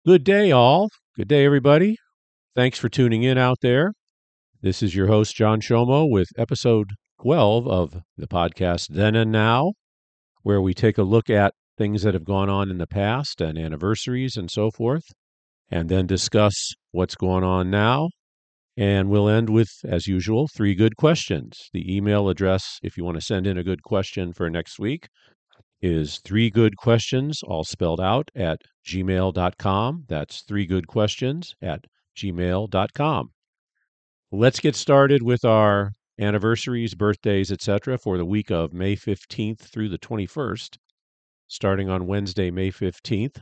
Good day, all. Good day, everybody. Thanks for tuning in out there. This is your host, John Shomo, with episode 12 of the podcast Then and Now, where we take a look at things that have gone on in the past and anniversaries and so forth, and then discuss what's going on now. And we'll end with, as usual, 3 good questions. The email address, if you want to send in a good question for next week, is 3goodquestions, all spelled out, at gmail.com. That's 3goodquestions at gmail.com. Let's get started with our anniversaries, birthdays, etc. for the week of May 15th through the 21st, starting on Wednesday, May 15th.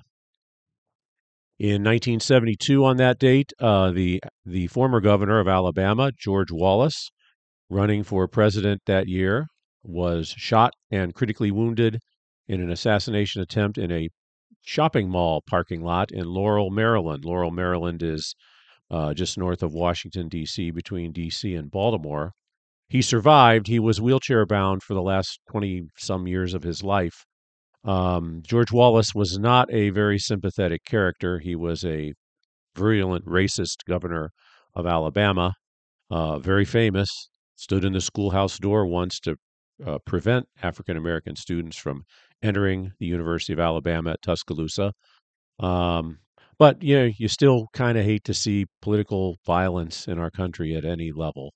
In 1972, on that date, the former governor of Alabama, George Wallace, running for president that year, was shot and critically wounded in an assassination attempt in a shopping mall parking lot in Laurel, Maryland. Laurel, Maryland is just north of Washington, D.C., between D.C. and Baltimore. He survived. He was wheelchair bound for the last 20-some years of his life. George Wallace was not a very sympathetic character. He was a virulent racist governor of Alabama, very famous, stood in the schoolhouse door once to prevent African American students from entering the University of Alabama at Tuscaloosa. But you still kind of hate to see political violence in our country at any level.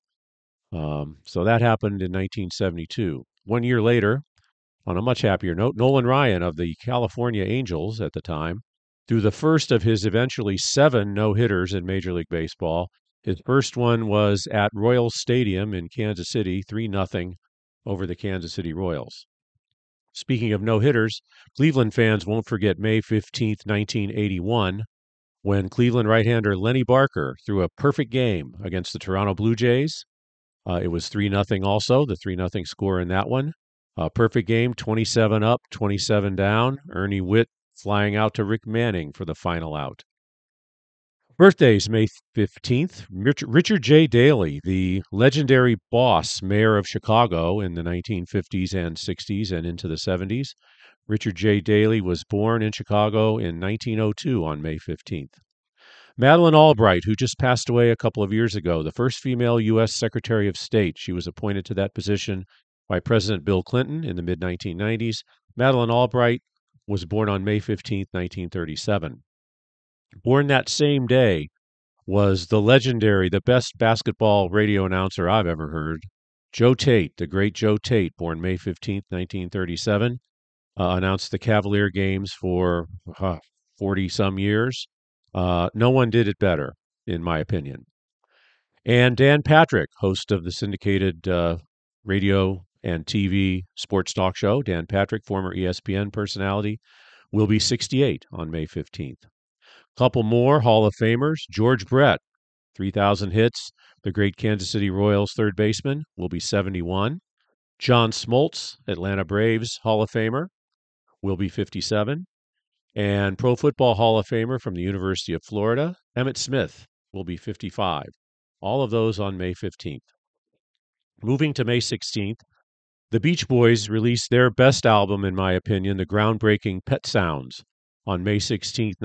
So that happened in 1972. 1 year later, on a much happier note, Nolan Ryan of the California Angels at the time threw the first of his eventually 7 no-hitters in Major League Baseball. His first one was at Royals Stadium in Kansas City, 3-0 over the Kansas City Royals. Speaking of no-hitters, Cleveland fans won't forget May 15th, 1981, when Cleveland right-hander Lenny Barker threw a perfect game against the Toronto Blue Jays. It was 3-0 also, the 3-0 score in that one. Perfect game, 27 up, 27 down. Ernie Witt flying out to Rick Manning for the final out. Birthdays, May 15th. Richard J. Daley, the legendary boss mayor of Chicago in the 1950s and 60s and into the 70s. Richard J. Daley was born in Chicago in 1902 on May 15th. Madeleine Albright, who just passed away a couple of years ago, the first female U.S. Secretary of State. She was appointed to that position by President Bill Clinton in the mid-1990s. Madeleine Albright was born on May 15th, 1937. Born that same day was the legendary, the best basketball radio announcer I've ever heard, Joe Tate, the great Joe Tate, born May 15th, 1937, announced the Cavalier games for 40-some years. No one did it better, in my opinion. And Dan Patrick, host of the syndicated radio and TV sports talk show, Dan Patrick, former ESPN personality, will be 68 on May 15th. Couple more Hall of Famers. George Brett, 3,000 hits, the great Kansas City Royals third baseman, will be 71. John Smoltz, Atlanta Braves Hall of Famer, will be 57. And Pro Football Hall of Famer from the University of Florida, Emmitt Smith, will be 55. All of those on May 15th. Moving to May 16th, the Beach Boys released their best album, in my opinion, the groundbreaking Pet Sounds, on May 16th,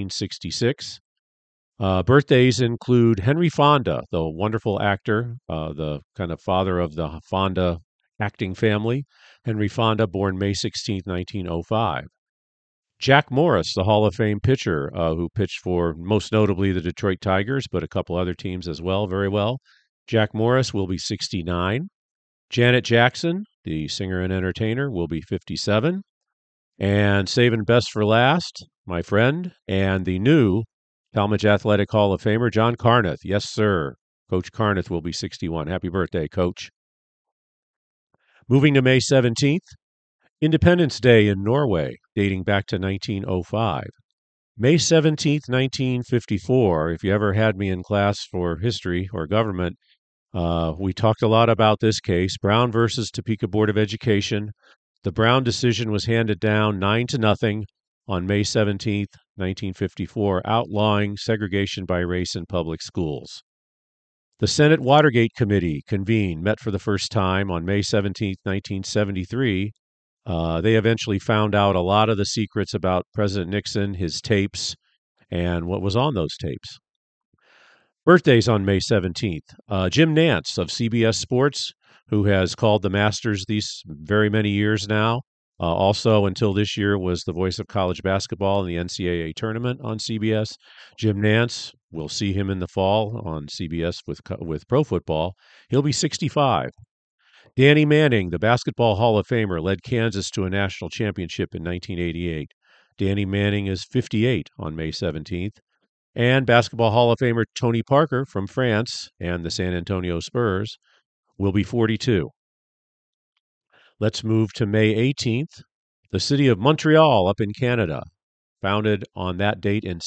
1966. Birthdays include Henry Fonda, the wonderful actor, the kind of father of the Fonda acting family. Henry Fonda, born May 16th, 1905. Jack Morris, the Hall of Fame pitcher, who pitched for most notably the Detroit Tigers, but a couple other teams as well, very well. Jack Morris will be 69. Janet Jackson, the singer and entertainer, will be 57. And saving best for last, my friend, and the new Talmadge Athletic Hall of Famer, John Carneth. Yes, sir. Coach Carneth will be 61. Happy birthday, Coach. Moving to May 17th, Independence Day in Norway, dating back to 1905. May 17th, 1954, if you ever had me in class for history or government, we talked a lot about this case, Brown versus Topeka Board of Education. The Brown decision was handed down 9-0 on May 17th, 1954, outlawing segregation by race in public schools. The Senate Watergate Committee convened, met for the first time on May 17th, 1973. They eventually found out a lot of the secrets about President Nixon, his tapes, and what was on those tapes. Birthdays on May 17th. Jim Nantz of CBS Sports, who has called the Masters these very many years now. Also, until this year, was the voice of college basketball in the NCAA tournament on CBS. Jim Nantz, we'll see him in the fall on CBS with Pro Football. He'll be 65. Danny Manning, the Basketball Hall of Famer, led Kansas to a national championship in 1988. Danny Manning is 58 on May 17th. And Basketball Hall of Famer Tony Parker from France and the San Antonio Spurs will be 42. Let's move to May 18th. The city of Montreal up in Canada, founded on that date in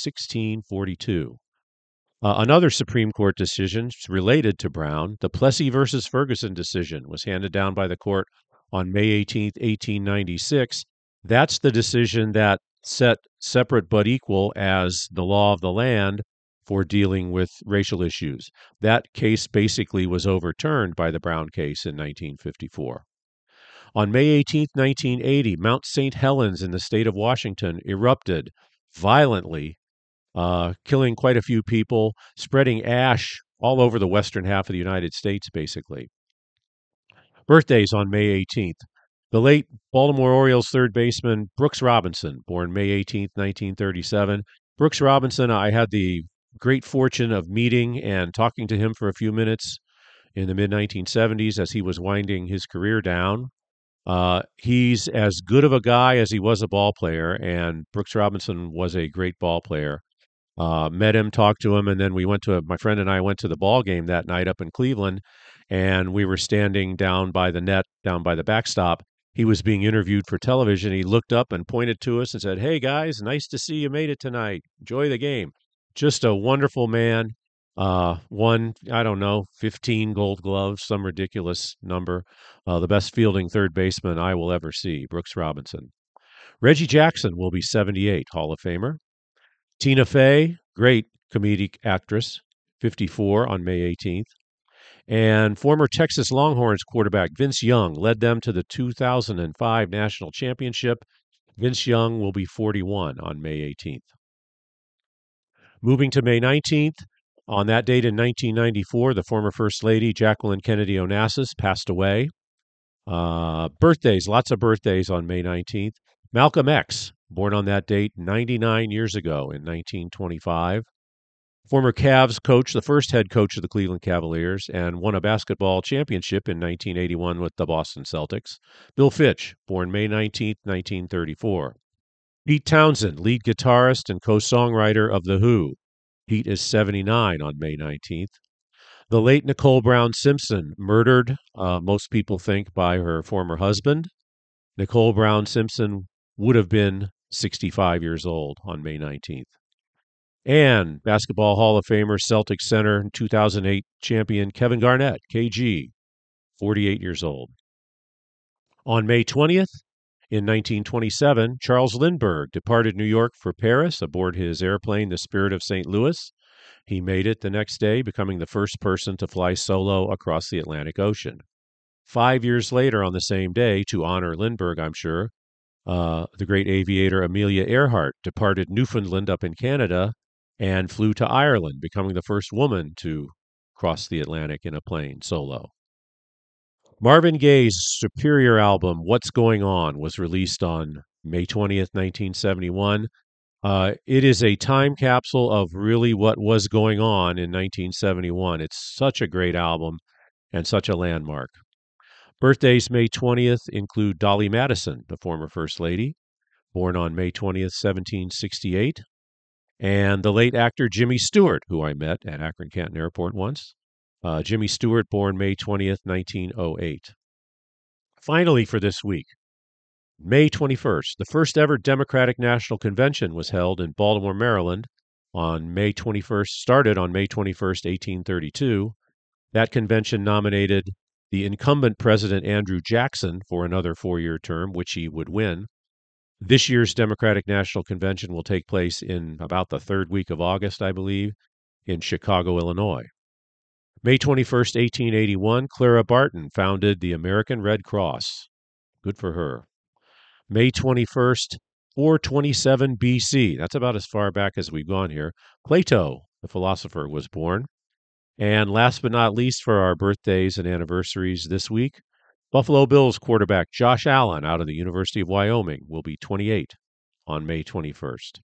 1642. Another Supreme Court decision related to Brown, the Plessy versus Ferguson decision, was handed down by the court on May 18th, 1896. That's the decision that set separate but equal as the law of the land for dealing with racial issues. That case basically was overturned by the Brown case in 1954. On May 18th, 1980, Mount St. Helens in the state of Washington erupted violently, killing quite a few people, spreading ash all over the western half of the United States, basically. Birthdays on May 18th. The late Baltimore Orioles third baseman Brooks Robinson, born May 18th, 1937. Brooks Robinson, I had the great fortune of meeting and talking to him for a few minutes in the mid-1970s as he was winding his career down. He's as good of a guy as he was a ball player, and Brooks Robinson was a great ball player. Met him, talked to him, and then my friend and I went to the ball game that night up in Cleveland, and we were standing down by the net, down by the backstop. He was being interviewed for television. He looked up and pointed to us and said, "Hey guys, nice to see you made it tonight. Enjoy the game." Just a wonderful man. Won, 15 gold gloves, some ridiculous number. The best fielding third baseman I will ever see, Brooks Robinson. Reggie Jackson will be 78, Hall of Famer. Tina Fey, great comedic actress, 54 on May 18th. And former Texas Longhorns quarterback Vince Young led them to the 2005 national championship. Vince Young will be 41 on May 18th. Moving to May 19th, on that date in 1994, the former First Lady Jacqueline Kennedy Onassis passed away. Birthdays, lots of birthdays on May 19th. Malcolm X, born on that date 99 years ago in 1925. Former Cavs coach, the first head coach of the Cleveland Cavaliers, and won a basketball championship in 1981 with the Boston Celtics. Bill Fitch, born May 19th, 1934. Pete Townsend, lead guitarist and co-songwriter of The Who. Pete is 79 on May 19th. The late Nicole Brown Simpson, murdered, most people think, by her former husband. Nicole Brown Simpson would have been 65 years old on May 19th. And Basketball Hall of Famer, Celtics center, 2008 champion Kevin Garnett, KG, 48 years old. On May 20th, in 1927, Charles Lindbergh departed New York for Paris aboard his airplane, the Spirit of St. Louis. He made it the next day, becoming the first person to fly solo across the Atlantic Ocean. 5 years later, on the same day, to honor Lindbergh, I'm sure, the great aviator Amelia Earhart departed Newfoundland up in Canada and flew to Ireland, becoming the first woman to cross the Atlantic in a plane solo. Marvin Gaye's superior album, What's Going On, was released on May 20th, 1971. It is a time capsule of really what was going on in 1971. It's such a great album and such a landmark. Birthdays May 20th include Dolly Madison, the former First Lady, born on May 20th, 1768, and the late actor Jimmy Stewart, who I met at Akron-Canton Airport once. Jimmy Stewart, born May 20th, 1908. Finally, for this week, May 21st, the first ever Democratic National Convention was held in Baltimore, Maryland on May 21st, started on May 21st, 1832. That convention nominated the incumbent President Andrew Jackson for another 4-year term, which he would win. This year's Democratic National Convention will take place in about the third week of August, I believe, in Chicago, Illinois. May 21st, 1881, Clara Barton founded the American Red Cross. Good for her. May 21st, 427 BC. That's about as far back as we've gone here. Plato, the philosopher, was born. And last but not least, for our birthdays and anniversaries this week, Buffalo Bills quarterback Josh Allen out of the University of Wyoming will be 28 on May 21st.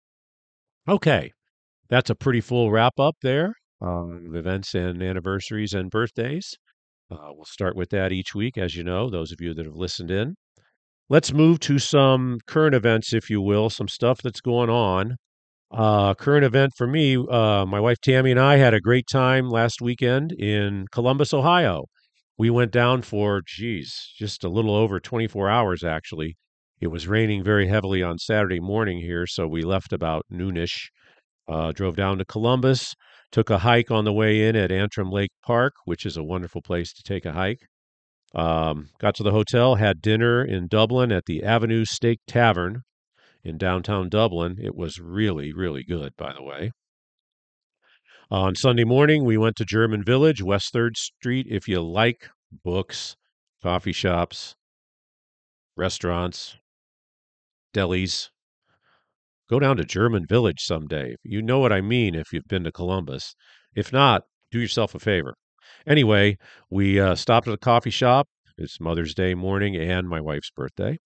Okay, that's a pretty full wrap up there of events and anniversaries and birthdays. We'll start with that each week, as you know, those of you that have listened in. Let's move to some current events, if you will, some stuff that's going on. Current event for me, my wife Tammy and I had a great time last weekend in Columbus, Ohio. We went down for, just a little over 24 hours, actually. It was raining very heavily on Saturday morning here, so we left about noonish. Drove down to Columbus, took a hike on the way in at Antrim Lake Park, which is a wonderful place to take a hike. Got to the hotel, had dinner in Dublin at the Avenue Steak Tavern in downtown Dublin. It was really, really good, by the way. On Sunday morning, we went to German Village, West 3rd Street. If you like books, coffee shops, restaurants, delis, go down to German Village someday. You know what I mean if you've been to Columbus. If not, do yourself a favor. Anyway, we stopped at a coffee shop. It's Mother's Day morning and my wife's birthday.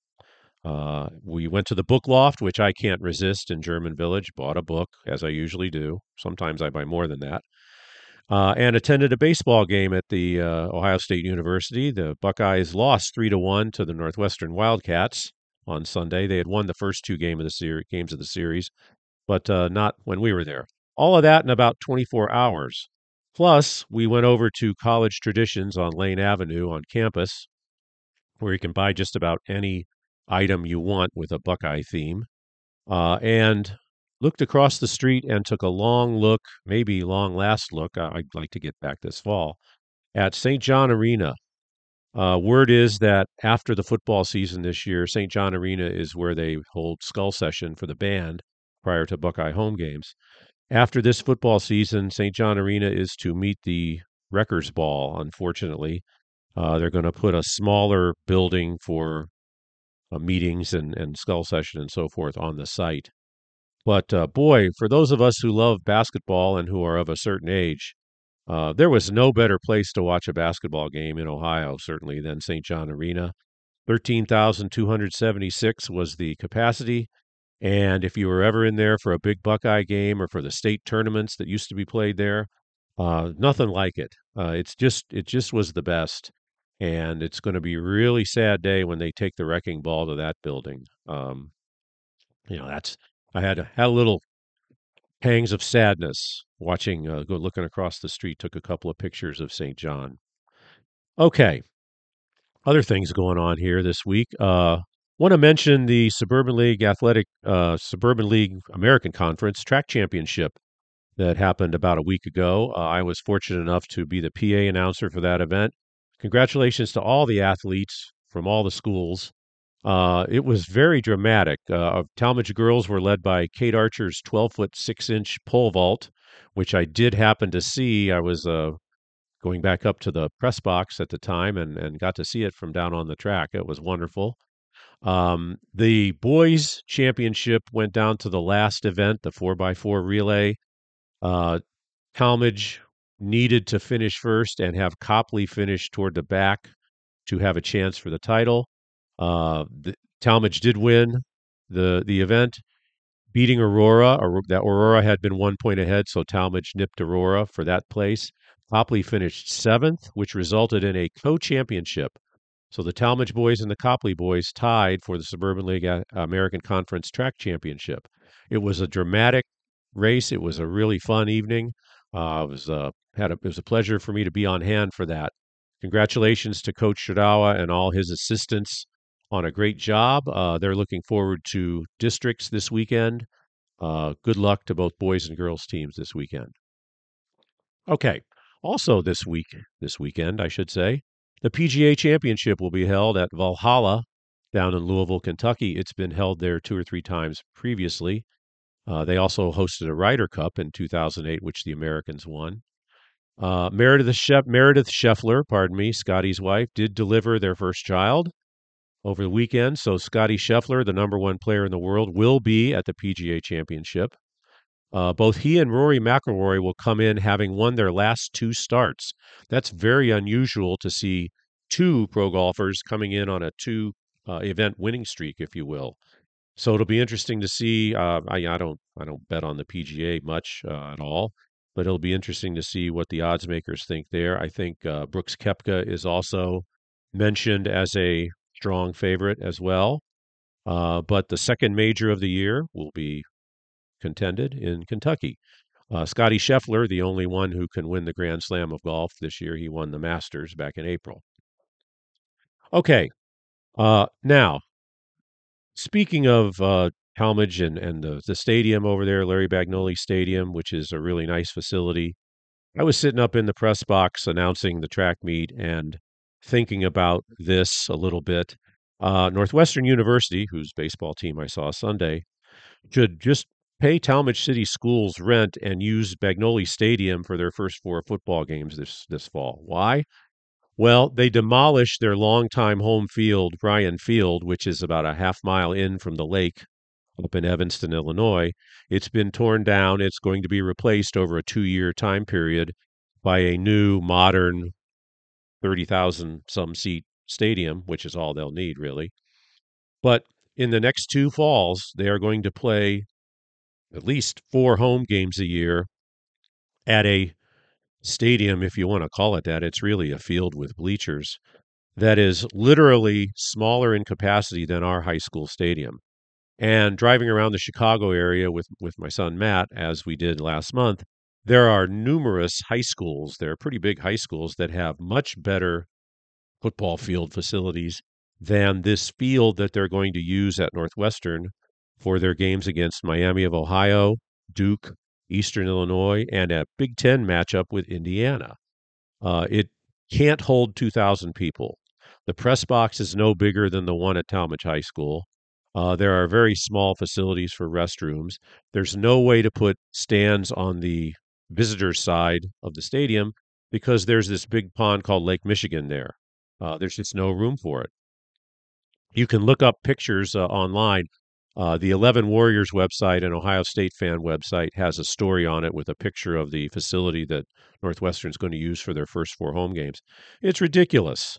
We went to the Book Loft, which I can't resist in German Village, bought a book, as I usually do. Sometimes I buy more than that. And attended a baseball game at the Ohio State University. The Buckeyes lost 3-1 to the Northwestern Wildcats on Sunday. They had won the first two games of the series, but not when we were there. All of that in about 24 hours. Plus, we went over to College Traditions on Lane Avenue on campus, where you can buy just about any item you want with a Buckeye theme, and looked across the street and took a long look, maybe long last look. I'd like to get back this fall at St. John Arena. Word is that after the football season this year, St. John Arena is where they hold skull session for the band prior to Buckeye home games. After this football season, St. John Arena is to meet the Wreckers Ball, unfortunately. They're going to put a smaller building for meetings and skull session and so forth on the site. But boy, for those of us who love basketball and who are of a certain age, there was no better place to watch a basketball game in Ohio, certainly, than St. John Arena. 13,276 was the capacity. And if you were ever in there for a big Buckeye game or for the state tournaments that used to be played there, nothing like it. It just was the best. And it's going to be a really sad day when they take the wrecking ball to that building. That's I had a little pangs of sadness watching, looking across the street. Took a couple of pictures of St. John. Okay, other things going on here this week. Want to mention the Suburban League Suburban League American Conference Track Championship that happened about a week ago. I was fortunate enough to be the PA announcer for that event. Congratulations to all the athletes from all the schools. It was very dramatic. Talmadge girls were led by Kate Archer's 12-foot 6-inch pole vault, which I did happen to see. I was going back up to the press box at the time and got to see it from down on the track. It was wonderful. The boys' championship went down to the last event, the 4x4 relay. Talmadge needed to finish first and have Copley finish toward the back to have a chance for the title. Talmadge did win the event, beating Aurora. That Aurora had been 1 point ahead, so Talmadge nipped Aurora for that place. Copley finished 7th, which resulted in a co-championship. So the Talmadge boys and the Copley boys tied for the Suburban League American Conference Track Championship. It was a dramatic race. It was a really fun evening. It was a pleasure for me to be on hand for that. Congratulations to Coach Shirawa and all his assistants on a great job. They're looking forward to districts this weekend. Good luck to both boys and girls teams this weekend. Okay. Also this weekend, I should say, the PGA Championship will be held at Valhalla down in Louisville, Kentucky. It's been held there 2 or 3 times previously. They also hosted a Ryder Cup in 2008, which the Americans won. Meredith Scheffler, Scotty's wife, did deliver their first child. over the weekend. So Scotty Scheffler, the number one player in the world, will be at the PGA Championship. Both he and Rory McIlroy will come in having won their last two starts. That's very unusual to see two pro golfers coming in on a two event winning streak, if you will. So it'll be interesting to see. I don't bet on the PGA much at all, but it'll be interesting to see what the odds makers think there. I think Brooks Koepka is also mentioned as a strong favorite as well. But the second major of the year will be contended in Kentucky. Scotty Scheffler, the only one who can win the Grand Slam of golf this year, he won the Masters back in April. Okay, now speaking of Talmadge and the stadium over there, Larry Bagnoli Stadium, which is a really nice facility, I was sitting up in the press box announcing the track meet and thinking about this a little bit. Northwestern University, whose baseball team I saw Sunday, should just pay Talmadge City Schools rent and use Bagnoli Stadium for their first four football games this fall. Why? Well, they demolished their longtime home field, Bryan Field, which is about a half mile in from the lake up in Evanston, Illinois. It's been torn down. It's going to be replaced over a 2-year time period by a new, modern, 30,000 some seat stadium, which is all they'll need, really. But in the next two falls, they are going to play at least four home games a year at a stadium, if you want to call it that. It's really a field with bleachers that is literally smaller in capacity than our high school stadium. And driving around the Chicago area with my son Matt, as we did last month, there are numerous high schools. There are pretty big high schools that have much better football field facilities than this field that they're going to use at Northwestern for their games against Miami of Ohio, Duke, Eastern Illinois, and a Big Ten matchup with Indiana. It can't hold 2,000 people. The press box is no bigger than the one at Talmadge High School. There are very small facilities for restrooms. There's no way to put stands on the visitor side of the stadium because there's this big pond called Lake Michigan there. There's just no room for it. You can look up pictures online. The 11 Warriors website and Ohio State fan website has a story on it with a picture of the facility that Northwestern's going to use for their first four home games. It's ridiculous.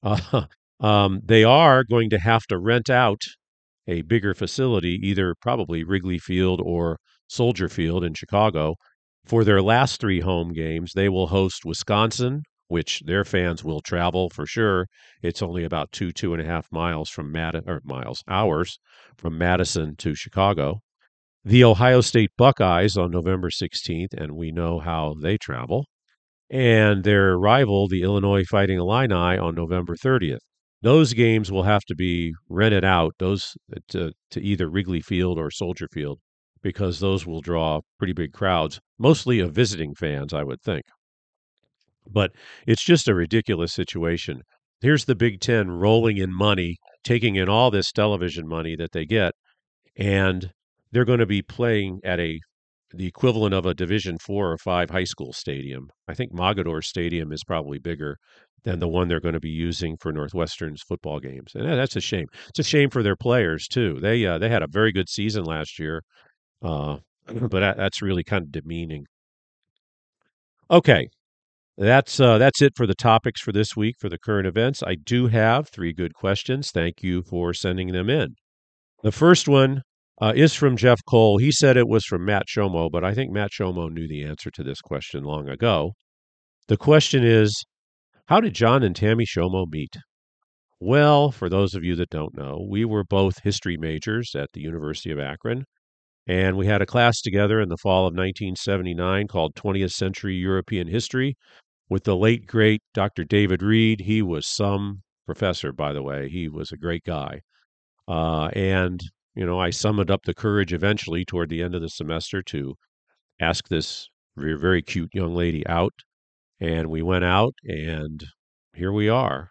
They are going to have to rent out a bigger facility, either probably Wrigley Field or Soldier Field in Chicago. For their last three home games, they will host Wisconsin, which their fans will travel for sure. It's only about 2.5 miles from hours from Madison to Chicago. The Ohio State Buckeyes on November 16th, and we know how they travel. And their rival, the Illinois Fighting Illini, on November 30th. Those games will have to be rented out to either Wrigley Field or Soldier Field because those will draw pretty big crowds, mostly of visiting fans, I would think. But it's just a ridiculous situation. Here's the Big Ten rolling in money, taking in all this television money that they get, and they're going to be playing at the equivalent of a Division 4 or 5 high school stadium. I think Mogador Stadium is probably bigger than the one they're going to be using for Northwestern's football games, and that's a shame. It's a shame for their players too. They had a very good season last year, but that's really kind of demeaning. Okay, that's it for the topics for this week for the current events. I do have three good questions. Thank you for sending them in. The first one is from Jeff Cole. He said it was from Matt Shomo, but I think Matt Shomo knew the answer to this question long ago. The question is, how did John and Tammy Shomo meet? Well, for those of you that don't know, we were both history majors at the University of Akron, and we had a class together in the fall of 1979 called 20th Century European History with the late, great Dr. David Reed. He was some professor, by the way. He was a great guy. And I summoned up the courage eventually toward the end of the semester to ask this very, very cute young lady out. And we went out, and here we are.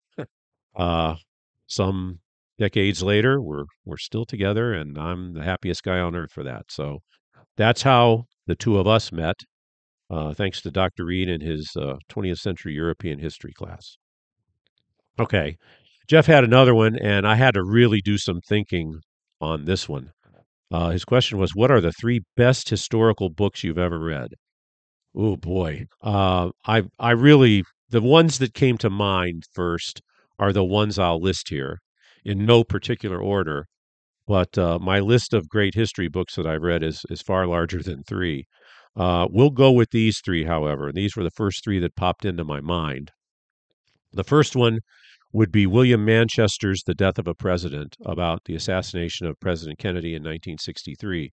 Some decades later, we're still together, and I'm the happiest guy on earth for that. So that's how the two of us met, thanks to Dr. Reed and his 20th Century European History class. Okay, Jeff had another one, and I had to really do some thinking on this one. His question was, "What are the three best historical books you've ever read?" Oh boy, I really the ones that came to mind first are the ones I'll list here in no particular order. But my list of great history books that I've read is far larger than three. We'll go with these three, however. These were the first three that popped into my mind. The first one would be William Manchester's The Death of a President, about the assassination of President Kennedy in 1963.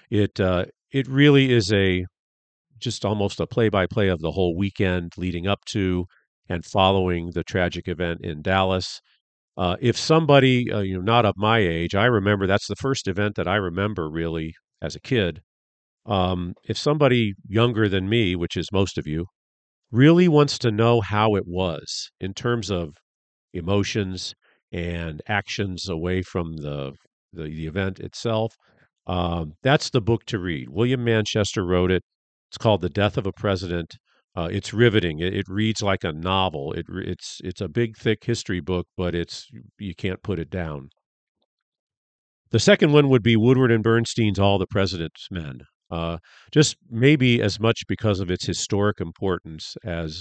It really is a just almost a play-by-play of the whole weekend leading up to and following the tragic event in Dallas. If somebody, not of my age, I remember that's the first event that I remember really as a kid. If somebody younger than me, which is most of you, really wants to know how it was in terms of emotions and actions away from the event itself, that's the book to read. William Manchester wrote it. It's called The Death of a President. It's riveting. It reads like a novel. It's a big, thick history book, but you can't put it down. The second one would be Woodward and Bernstein's All the President's Men. Just maybe as much because of its historic importance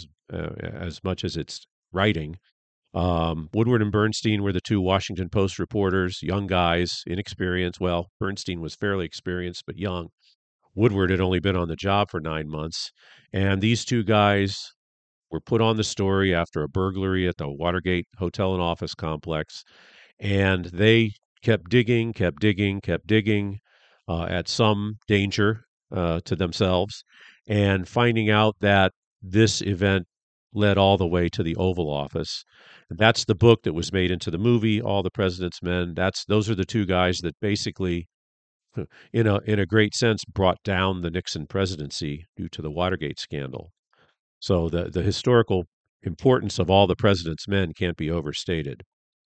as much as its writing. Woodward and Bernstein were the two Washington Post reporters, young guys, inexperienced. Well, Bernstein was fairly experienced, but young. Woodward had only been on the job for 9 months. And these two guys were put on the story after a burglary at the Watergate Hotel and Office Complex. And they kept digging, kept digging, kept digging at some danger to themselves and finding out that this event led all the way to the Oval Office. That's the book that was made into the movie, All the President's Men. Those are the two guys that basically, in a great sense, brought down the Nixon presidency due to the Watergate scandal. So the historical importance of All the President's Men can't be overstated.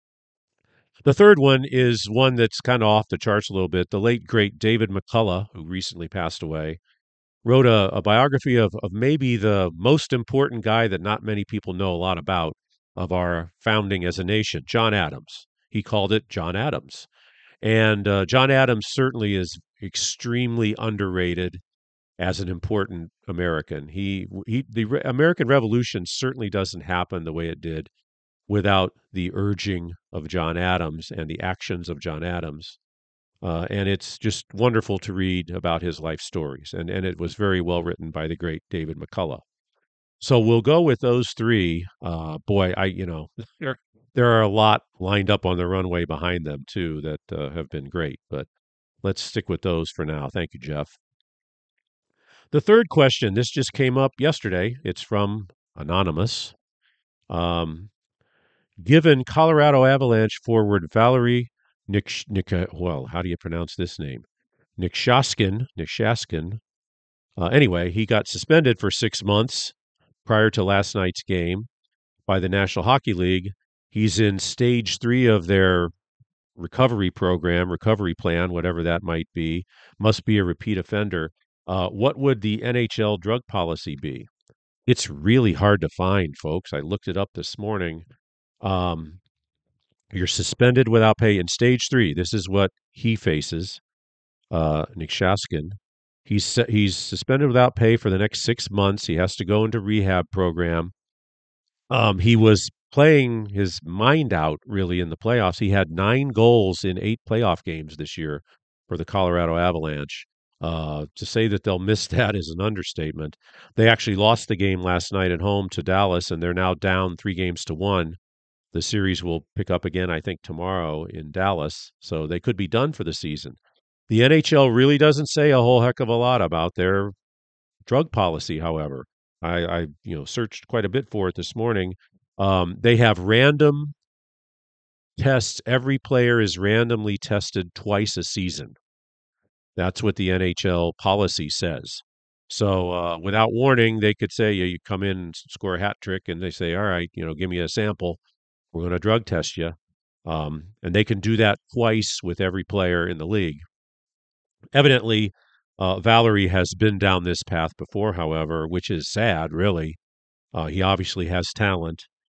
The third one is one that's kind of off the charts a little bit. The late great David McCullough, who recently passed away, wrote a biography of maybe the most important guy that not many people know a lot about of our founding as a nation, John Adams. He called it John Adams. And John Adams certainly is extremely underrated as an important American. The American Revolution certainly doesn't happen the way it did without the urging of John Adams and the actions of John Adams. And it's just wonderful to read about his life stories. And it was very well written by the great David McCullough. So we'll go with those three. Boy, there, there are a lot lined up on the runway behind them, too, that have been great. But let's stick with those for now. Thank you, Jeff. The third question, this just came up yesterday. It's from Anonymous. Um, Given Colorado Avalanche forward Valerie well, how do you pronounce this name? Nick Shaskin. Anyway, he got suspended for 6 months prior to last night's game by the National Hockey League. He's in stage 3 of their recovery program, recovery plan, whatever that might be. Must be a repeat offender. What would the NHL drug policy be? It's really hard to find, folks. I looked it up this morning. Um, you're suspended without pay in stage 3. This is what he faces, Nick Shaskin. He's suspended without pay for the next 6 months. He has to go into rehab program. He was playing his mind out really in the playoffs. He had 9 goals in 8 playoff games this year for the Colorado Avalanche. To say that they'll miss that is an understatement. They actually lost the game last night at home to Dallas, and they're now down 3 games to 1. The series will pick up again, I think, tomorrow in Dallas, so they could be done for the season. The NHL really doesn't say a whole heck of a lot about their drug policy, however. I searched quite a bit for it this morning. They have random tests. Every player is randomly tested twice a season. That's what the NHL policy says. So without warning, they could say, you come in and score a hat trick, and they say, all right, give me a sample. We're going to drug test you. And they can do that twice with every player in the league. Evidently, Valerie has been down this path before, however, which is sad, really. He obviously has talent,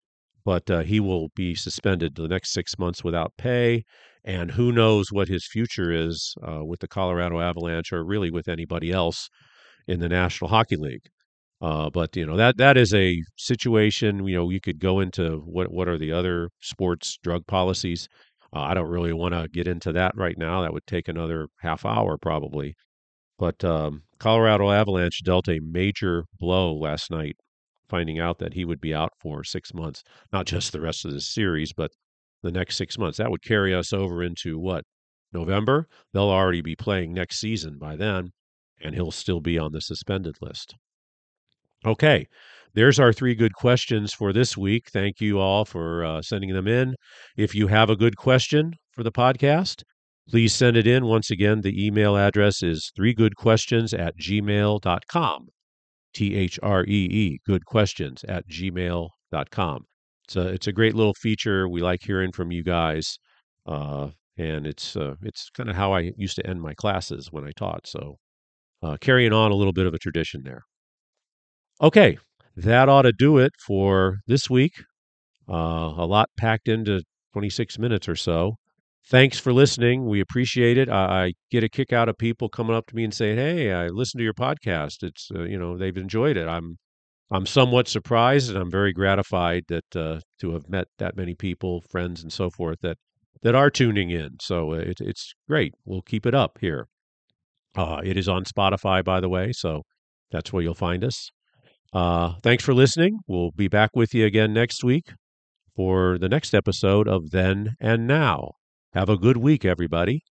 but he will be suspended the next 6 months without pay. And who knows what his future is with the Colorado Avalanche or really with anybody else in the National Hockey League. But that is a situation. You could go into what are the other sports drug policies. I don't really want to get into that right now. That would take another half hour probably. But Colorado Avalanche dealt a major blow last night, finding out that he would be out for 6 months, not just the rest of the series, but the next 6 months. That would carry us over into what? November? They'll already be playing next season by then, and he'll still be on the suspended list. Okay, there's our three good questions for this week. Thank you all for sending them in. If you have a good question for the podcast, please send it in. Once again, the email address is threegoodquestions@gmail.com. THREE, goodquestions@gmail.com. It's a great little feature. We like hearing from you guys. And it's kind of how I used to end my classes when I taught. So carrying on a little bit of a tradition there. Okay, that ought to do it for this week. A lot packed into 26 minutes or so. Thanks for listening. We appreciate it. I get a kick out of people coming up to me and saying, "Hey, I listened to your podcast. It's they've enjoyed it." I'm somewhat surprised, and I'm very gratified that to have met that many people, friends, and so forth that are tuning in. So it's great. We'll keep it up here. It is on Spotify, by the way, so that's where you'll find us. Thanks for listening. We'll be back with you again next week for the next episode of Then and Now. Have a good week, everybody.